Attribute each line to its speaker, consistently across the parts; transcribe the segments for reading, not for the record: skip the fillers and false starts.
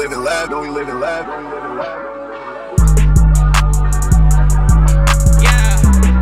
Speaker 1: living live, know we living live.
Speaker 2: Yeah.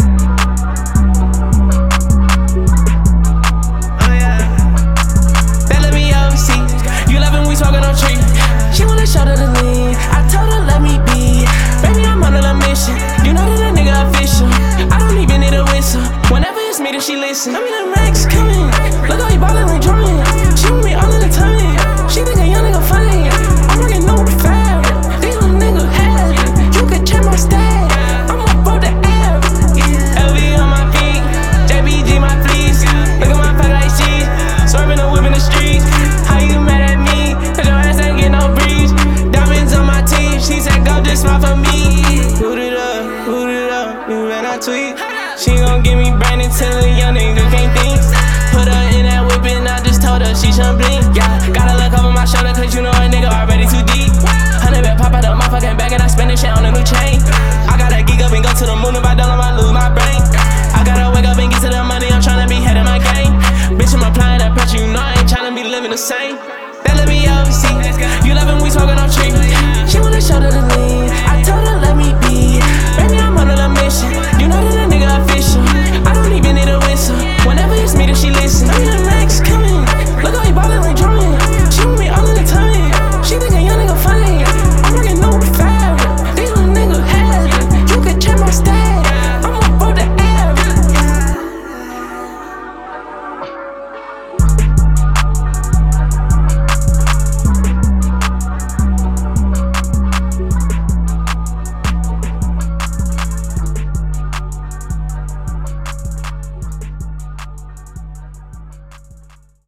Speaker 2: Oh yeah. That let me overseas. You love when we talking on tree. She wanna show her the lean. I told her let me be. Baby, I'm on a mission. You know that a nigga official. I don't even need a whistle. Whenever it's me, that she listen. I mean, the Rex coming. Look how he ballin' like drumming. She with me all in the tummy. She think a young nigga funny. I'm working no fab. These little niggas have. You could check my stat. I'm up on the app. LV on my feet. JBG my fleece. Look at my pack like cheese. Swerving a whip in the streets. How you mad at me? Cause your ass ain't get no breeze. Diamonds on my teeth. She said go just smile for me. Boot it up, you better tweet. She gon' give me brain until a young nigga can't think. Put her in that whip and I just told her she shouldn't blink. Yeah, gotta look over my shoulder cause you know a nigga already too deep. 100 bet pop out the motherfucking bag and I spend this shit on a new chain. I gotta geek up and go to the moon. If I don't, I might lose my brain. I gotta wake up and get to the money. I'm tryna be head of my game. Bitch, I'm applying that pressure. You know I ain't tryna be living the same. That let me overseas. You love when we talking on tree. She wanna show her the lean. I told her let me be. Baby, I'm on a mission. You know that a nigga official. I don't even need a whistle. Whenever it's me that she listen.